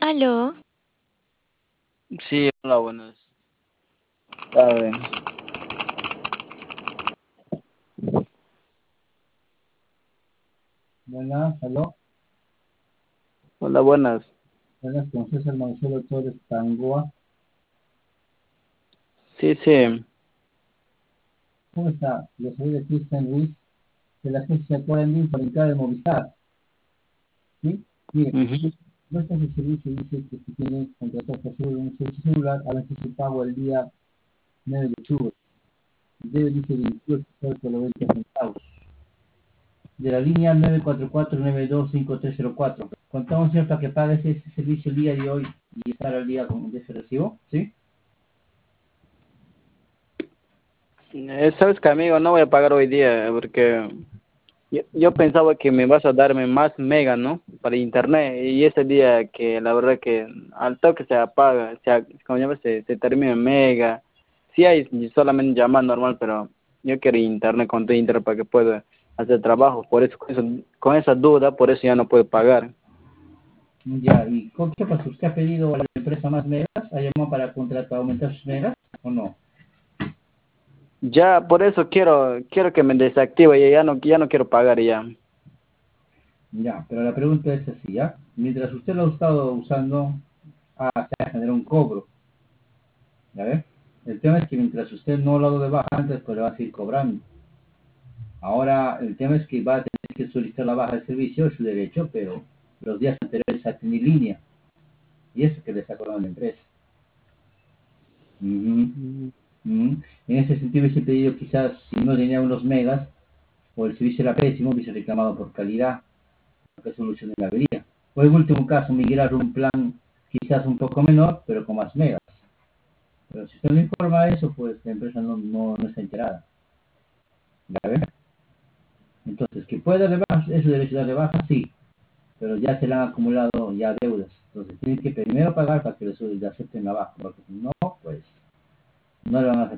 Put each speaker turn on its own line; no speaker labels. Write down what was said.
Aló,
Sí, hola, buenas tardes.
Buenas, aló.
Hola, buenas.
Buenas, con César Manzuelo Torres Tangoa.
Sí, sí.
¿Cómo está? Yo soy de Cristian Ruiz, de la agencia Coraline para entrar de Movistar. ¿Sí? Mire,
Ujú.
nuestro servicio dice que si tiene contratado por un servicio celular, a veces se pago el día 9 de octubre. Debe, dice, 28 soles con 90 centavos. De la línea 944-925304. Contamos cierto que pague ese servicio el día de hoy y estar al día con ese recibo, ¿sí?
Sabes que, amigo, no voy a pagar hoy día porque yo pensaba que me vas a darme más mega, ¿no? Para internet. Y ese día que la verdad que al toque se apaga, como llamas, se termina en mega. Sí hay solamente llamada normal, pero yo quiero internet con tu internet para que pueda hacer trabajo. Por eso, con esa duda, por eso ya no puedo pagar.
Ya, ¿y qué pasa? ¿Usted ha pedido a la empresa más megas? ¿Ha llamado para contratar, aumentar sus megas o no?
Ya, por eso quiero que me desactive y ya no quiero pagar ya.
Ya, pero la pregunta es así, ¿ya? Mientras usted lo ha estado usando, se ha generado un cobro, ¿ya ve? El tema es que mientras usted no lo ha dado de baja antes, pues le va a seguir cobrando. Ahora, el tema es que va a tener que solicitar la baja de servicio, es su derecho, pero los días anteriores ha tenido línea, y eso que le está cobrando la empresa. Ujú,
Mm.
ujú. En ese sentido, ese pedido quizás, si no tenía unos megas, o el servicio era pésimo, hubiese reclamado por calidad, que solucione la avería. O en último caso, migrar un plan quizás un poco menor, pero con más megas. Pero si usted no informa eso, pues la empresa no está enterada. ¿Ya ve? Entonces, que pueda darle baja, es su derecho de darle baja, sí, pero ya se le han acumulado ya deudas. Entonces, tiene que primero pagar para que le acepten la baja, porque si no, pues no le van a aceptar.